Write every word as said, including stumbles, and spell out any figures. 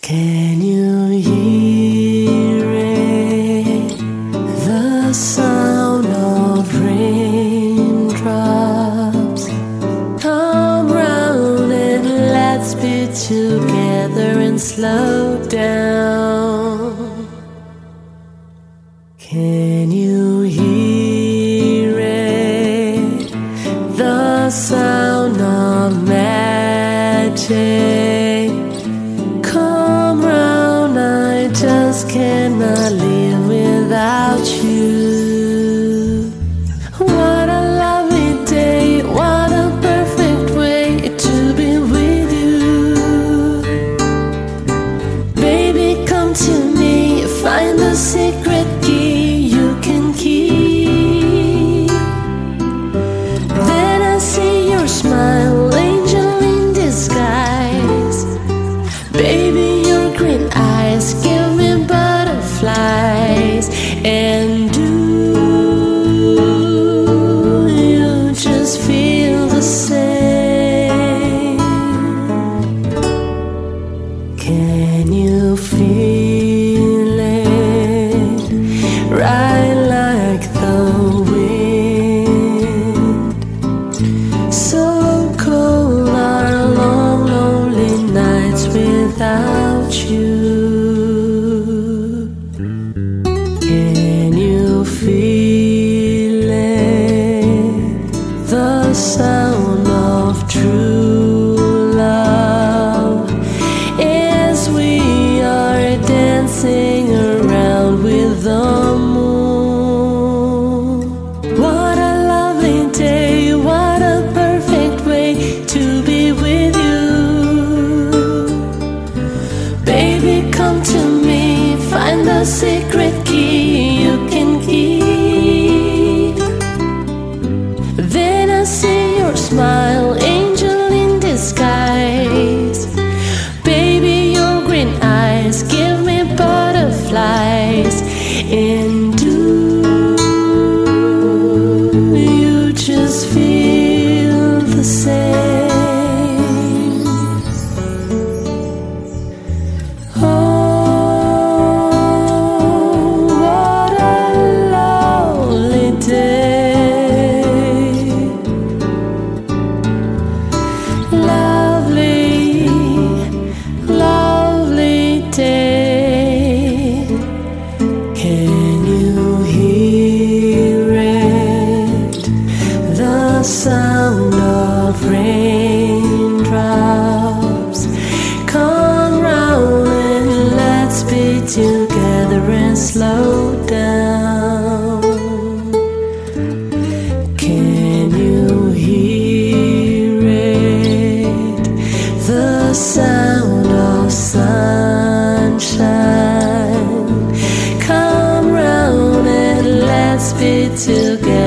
Can you hear it? The sound of raindrops. Come round and let's be together and slow down. Can you hear it? The sound of magic. Just cannot live without you. What a lovely day, what a perfect way to be with you. Baby, come to me, find the secret key you can keep. Then I see your smile, angel in disguise. Baby, your green eyes give me butterflies. And do you just feel the same? Can you feel it? Right like the wind. So cold are long, lonely nights without you. Can you feel it? The sound of true love as we are dancing around with the moon. What a lovely day, what a perfect way to be with you. Baby, come to me, find the secret key you can keep. Then I see your smile, angel in disguise. Baby, your green eyes give me butterflies. And do you just feel the same? Oh, lovely, lovely day. Can you hear it? The sound of raindrops. Come round and let's be together and slow down. Can you hear it? The sound of sunshine. Come round and let's be together.